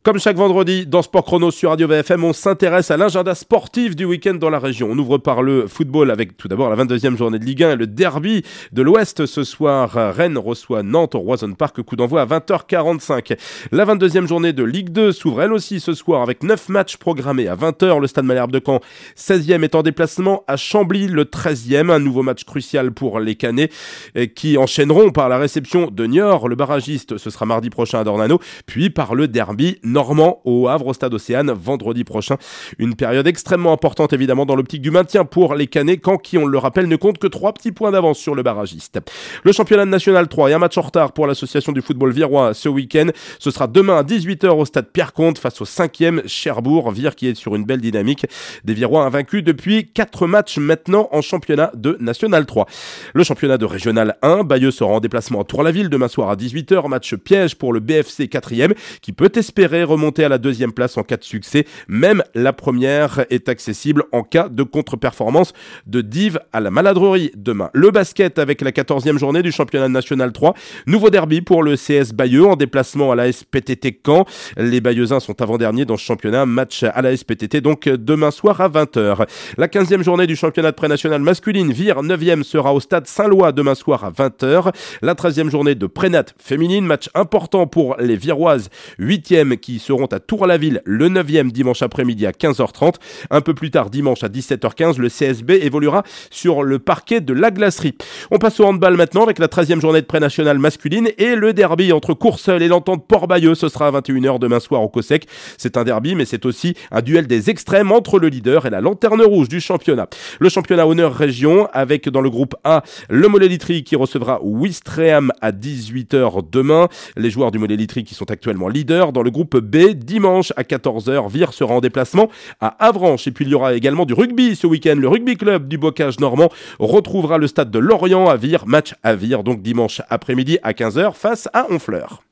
Comme chaque vendredi, dans Sport Chrono sur Radio VFM, on s'intéresse à l'agenda sportif du week-end dans la région. On ouvre par le football avec tout d'abord la 22e journée de Ligue 1 et le derby de l'Ouest. Ce soir, Rennes reçoit Nantes au Roison Park, coup d'envoi à 20h45. La 22e journée de Ligue 2 s'ouvre elle aussi ce soir avec 9 matchs programmés à 20h. Le Stade Malherbe de Caen, 16e, est en déplacement à Chambly, le 13e. Un nouveau match crucial pour les Canets qui enchaîneront par la réception de Niort. Le barragiste, ce sera mardi prochain à Dornano, puis par le derby normand au Havre au Stade Océane vendredi prochain. Une période extrêmement importante évidemment dans l'optique du maintien pour les Canets, Caen qui, on le rappelle, ne compte que 3 petits points d'avance sur le barragiste. Le championnat de National 3 et un match en retard pour l'association du football virois ce week-end. Ce sera demain à 18h au stade Pierre-Comte face au 5e Cherbourg. Vire qui est sur une belle dynamique. Des Virois invaincus depuis 4 matchs maintenant en championnat de National 3. Le championnat de Régional 1, Bayeux sera en déplacement à Tour-la-Ville demain soir à 18h. Match piège pour le BFC 4e qui peut espérer remonter à la 2e place en cas de succès. Même la première est accessible en cas de contre-performance de Dives à la Maladrerie demain. Le basket avec la 14e journée du championnat national 3. Nouveau derby pour le CS Bayeux en déplacement à la SPTT Caen. Les Bayeuxins sont avant-derniers dans ce championnat. Match à la SPTT donc demain soir à 20h. La 15e journée du championnat de pré-national masculine, Vire 9e, sera au stade Saint-Lois demain soir à 20h. La 13e journée de pré-nat féminine, match important pour les Viroises 8e qui seront à Tour-la-Ville le 9e dimanche après-midi à 15h30. Un peu plus tard dimanche à 17h15, le CSB évoluera sur le parquet de la Glacerie. On passe au handball maintenant avec la 13e journée de pré-nationale masculine et le derby entre Courseulles et l'Entente Port-Bayeux. Ce sera à 21h demain soir au COSEC. C'est un derby mais c'est aussi un duel des extrêmes entre le leader et la lanterne rouge du championnat. Le championnat honneur région avec dans le groupe A le Mollet-Litry qui recevra Ouistreham à 18h demain. Les joueurs du Mollet-Litry qui sont actuellement leaders. Dans le groupe B, dimanche à 14h, Vire sera en déplacement à Avranches. Et puis il y aura également du rugby ce week-end. Le rugby club du Bocage normand retrouvera le stade de Lorient à Vire. Match à Vire donc dimanche après-midi à 15h face à Honfleur.